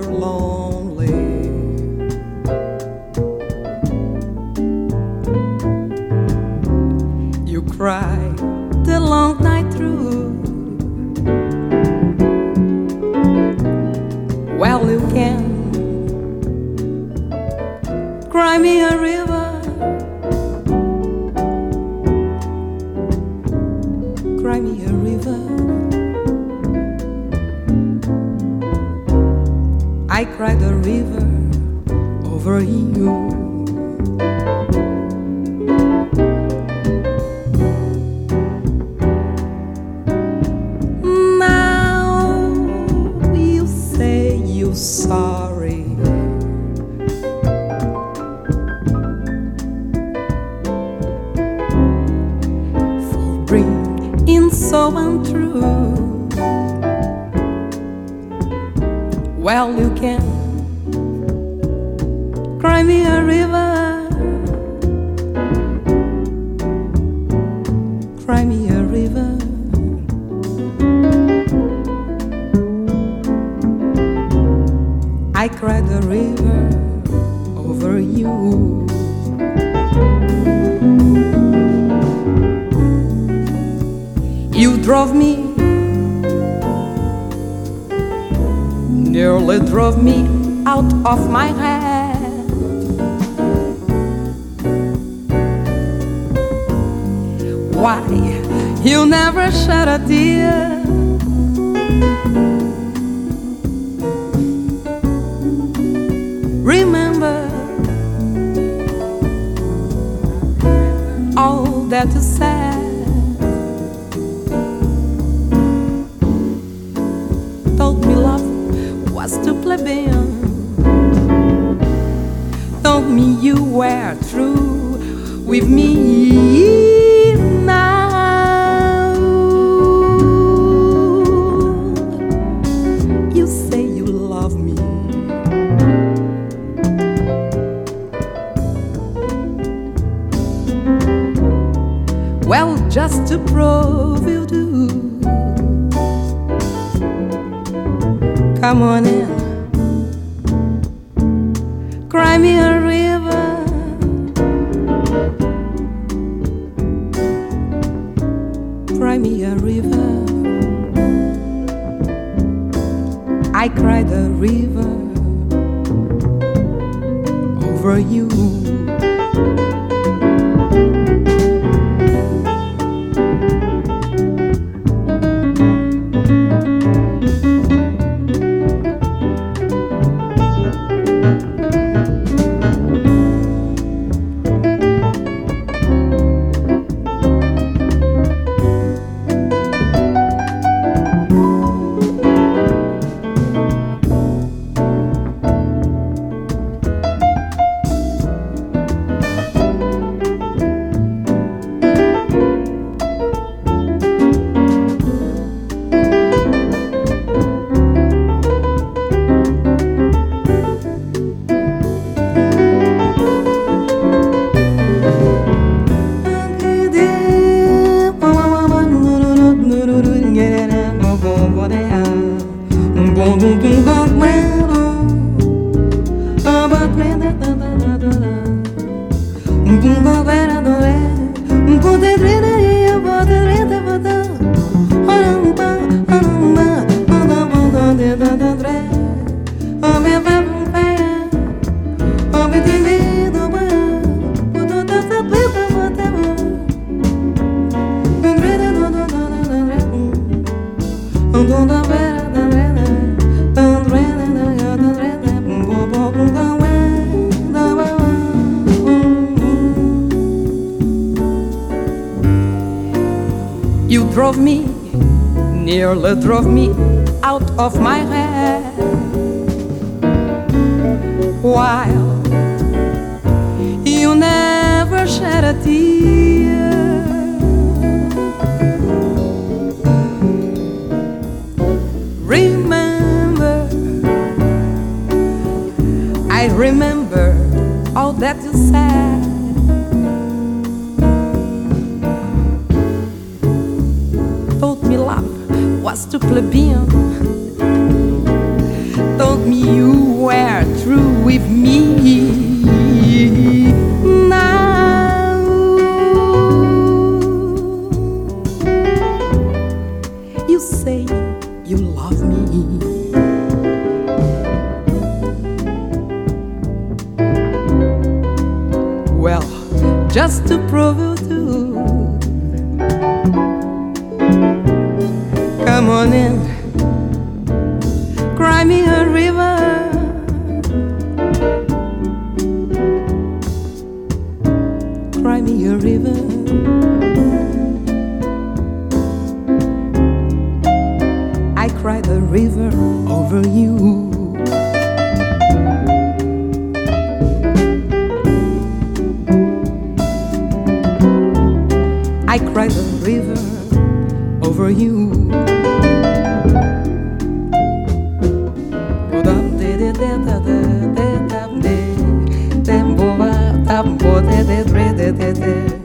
lonely. You cry the long night through. Well, you can cry me a river, cry me a river. I cried a river over you. Now you say you're sorry, for being so untrue. Well, you can cry me a river, cry me a river. I cried a river over you. You drove me, nearly drove me out of my head. Why you never shed a tear? Remember all that you said. Told me love was too plebeian. Told me you were true with me now. You say you love me, well, just to prove you do. Come on in, cry me a river, cry me a river. I cried a river over you. You drove me, nearly drove me out of my head. While you never shed a tear. Remember, I remember all that you said. Told me love was too plebeian. Told told me you were through with me. Now you say you love me. Well, just to prove you do, come on in, cry me a river. Cry me a river. I cried a river over you. I cried a river over you. Tempo va, tampo de